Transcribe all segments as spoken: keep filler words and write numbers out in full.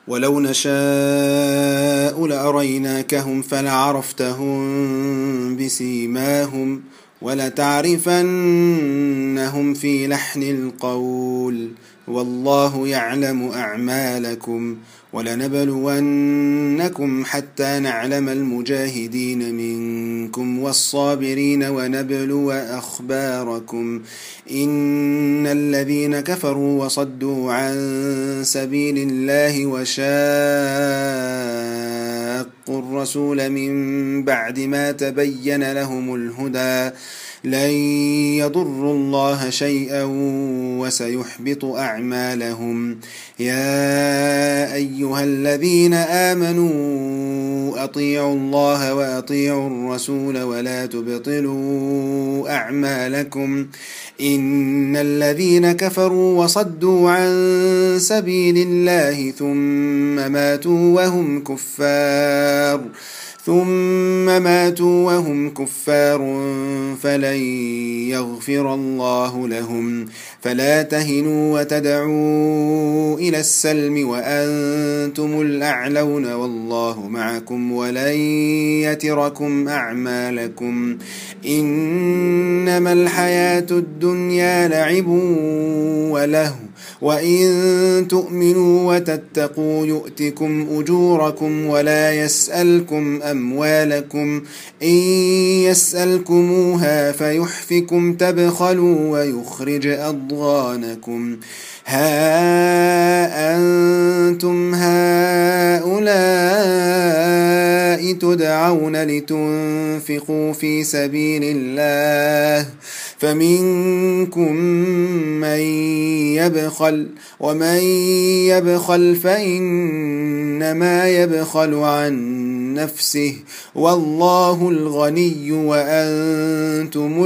ولو نشاء لأريناكهم فلعرفتهم بسيماهم ولتعرفنهم في لحن القول والله يعلم أعمالكم ولنبلونكم حتى نعلم المجاهدين منكم والصابرين ونبلو أخباركم إن الذين كفروا وصدوا عن سبيل الله وشاقوا الرسول من بعد ما تبين لهم الهدى لن يضروا الله شيئا وسيحبط أعمالهم يا أيها الذين آمنوا أطيعوا الله وأطيعوا الرسول ولا تبطلوا أعمالكم إن الذين كفروا وصدوا عن سبيل الله ثم ماتوا وهم كفار ثم ماتوا وهم كفار فلن يغفر الله لهم فلا تهنوا وتدعوا إلى السلم وأنتم الأعلون والله معكم ولن يتركم أعمالكم إنما الحياة الدنيا لعب وله وإن تؤمنوا وتتقوا يؤتكم أجوركم ولا يسألكم أموالكم إن يسألكموها فيحفكم تبخلوا ويخرج أضغانكم ها أنتم هؤلاء تدعون لتنفقوا في سبيل الله فمنكم من يبخل ومن يبخل فإنما يبخل عن نفسه والله الغني وأنتم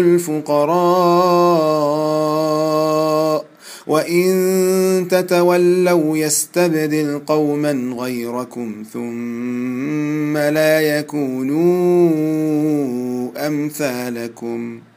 الفقراء وإن تتولوا يستبدل قوما غيركم ثم لا يكونوا أمثالكم.